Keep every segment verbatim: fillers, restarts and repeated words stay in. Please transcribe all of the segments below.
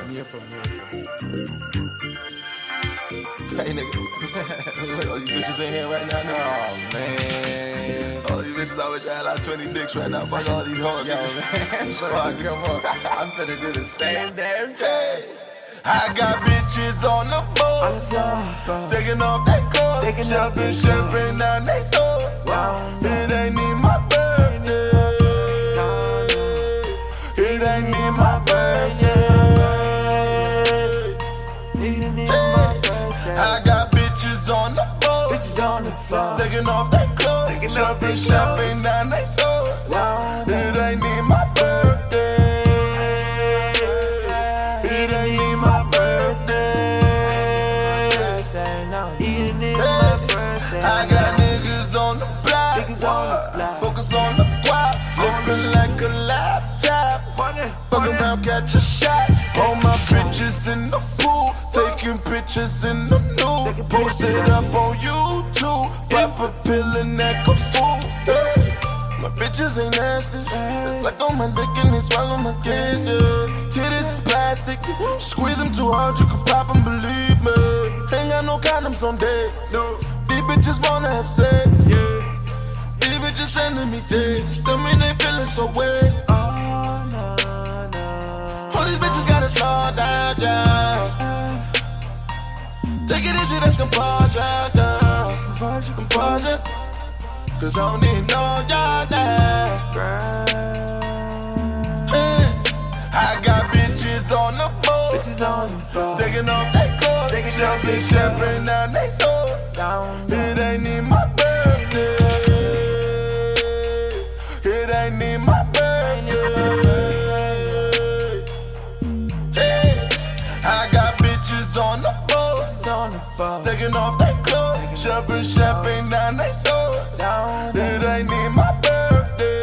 You're from here. Hey, nigga. All these bitches in here right now, nigga. Oh, man. All these bitches always trying like twenty dicks right now. Fuck all these hoes. Yo, man. Squad. Come on. I'm finna do the same damn thing. Hey, I got bitches on the boat, taking off that coat, shoving champagne down they throat. It ain't even my birthday. It ain't even my birthday. I got bitches on the boat, taking off that coat, shoving champagne down they throat. It ain't even my birthday. It ain't even my birthday. I got niggas on the block, focus on the guap, flipping like a laptop. Fuck around, catch a shot. All my bitches in the pool, taking pictures in the nude. Post it up on YouTube, pop a pill and act a fool. Hey, my bitches ain't nasty. It's like on my dick and they swallow my kids. Yeah. Titties plastic, squeeze them too hard, you can pop them, believe me. Ain't got no condoms on deck. These bitches wanna have sex. These bitches sending me texts, tell me they feeling so wet. All these bitches gotta slow down, yeah. Take it easy, that's composure, girl. Composure, cause I don't need no job now. Hey, I got bitches on the boat, taking off that coat, shoving champagne down they throat. It ain't even my birthday. It ain't even my birthday. I got bitches on the boat, taking off that coat, shoving champagne down they throat. It ain't even my birthday.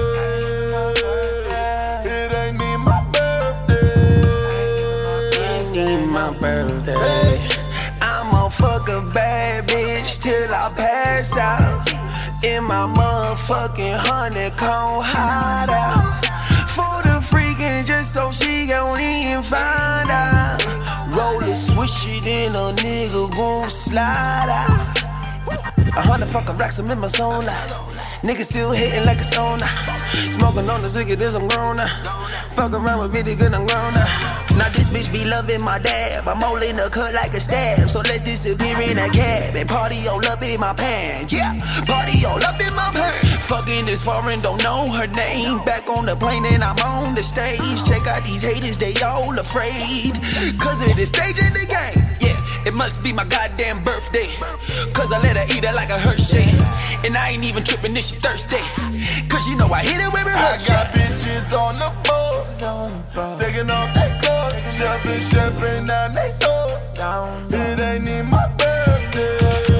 It ain't even my birthday. It ain't my birthday. I'ma fuck a bad bitch till I pass out in my motherfucking honeycomb hideout. For the freaking just so she gon' even find out. Roll it, swish it, and a nigga gon' slide out. A hundred fucking racks, I'm in my zone now. Niggas still hitting like it's on now. Smoking on this wicked as I'm grown now. Fuck around with really good, I'm grown now. Now this bitch be loving my dab. I'm all in the cut like a stab. So let's disappear in a cab and party all up in my pants. Yeah, party all up in my pants. Fucking this foreign, don't know her name. Back on the plane and I'm on the stage. Check out these haters, they all afraid. Cause of the stage of the game. Yeah, it must be my goddamn birthday. Cause I let her eat it like a Hershey. And I ain't even tripping if she thirsty. Cause you know I hit it where it hurts. I got bitches on the boat, taking off that coat, shoving champagne down they throat. It ain't even my birthday.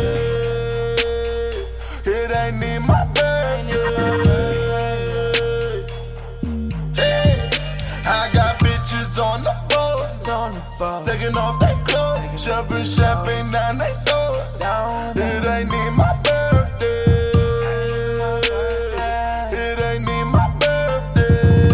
It ain't even my birthday. Hey, I got bitches on the boat, taking off that coat, shoving champagne down they throat. It ain't even my birthday. It ain't even my birthday.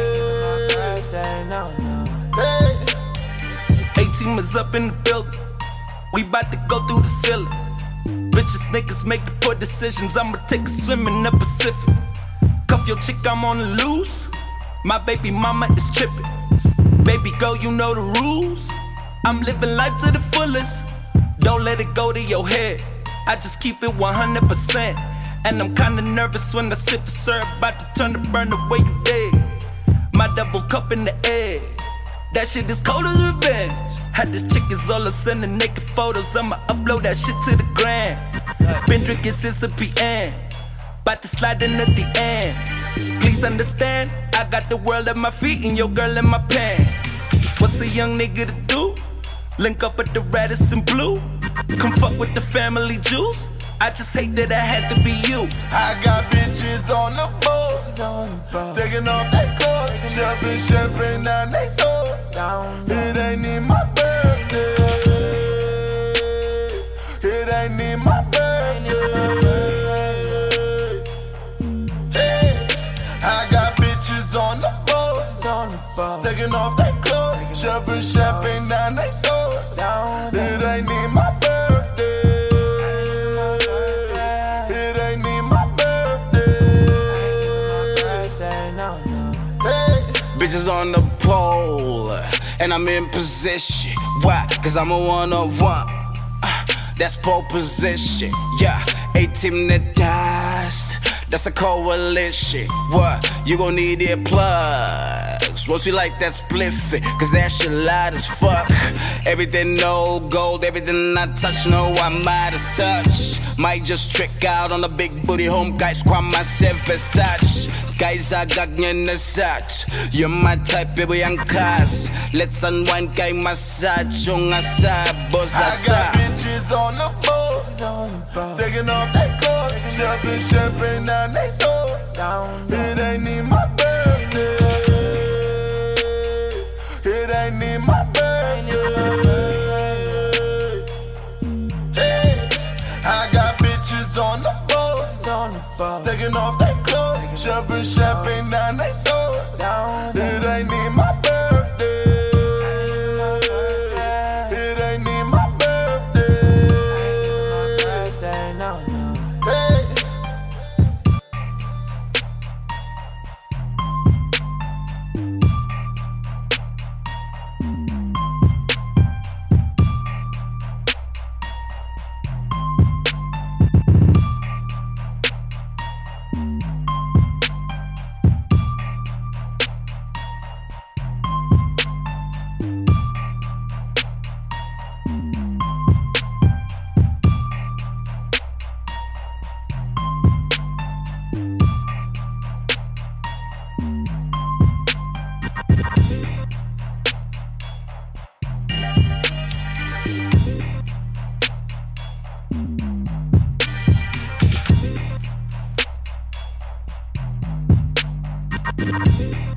Hey, A-team is up in the building. We bout to go through the ceiling. Richest niggas make the poor decisions. I'ma take a swim in the Pacific. Cuff your chick, I'm on the loose. My baby mama is tripping. Baby girl, you know the rules. I'm living life to the fullest. Don't let it go to your head. I just keep it one hundred percent. And I'm kinda nervous when I sip the syrup. About to turn the burn the way you dead. My double cup in the air. That shit is cold as revenge. Had this chick is all sending naked photos. I'ma upload that shit to the gram. Been drinking since a P M. About to slide in at the end. Please understand, I got the world at my feet and your girl in my pants. What's a young nigga to do? Link up at the Radisson Blue. Come fuck with the family juice. I just hate that I had to be you. I got bitches on the boat, taking off that coat, shoving champagne down they throat. It ain't even my birthday. It ain't even my birthday. Hey, I got bitches on the boat, taking off that coat, Shoving champagne down they throat. It ain't even my birthday. It ain't even my birthday. Hey. Bitches on the pole, and I'm in position. Why? Cause I'm a one-on-one. Uh, that's pole position. Yeah, A-team that dies. That's a coalition. What? You gon' need earplugs. Once we like that spliffy, cause that shit light as fuck. Everything no gold, everything I touch, no I might have touched. Might just trick out on the big booty home guys, kwa myself as such. Guys, I got in the such. You're my type, baby, young cars. Let's unwind, guy, massage. Yung asa, boss, I asa. got bitches on the boat, taking off that coat, shoving champagne down they throat. It ain't even my birthday. It ain't even my birthday. Hey, I got bitches on the boat, taking off that coat, shoving champagne down they throat. It ain't even my birthday. It ain't even my birthday. Hey. Thank you.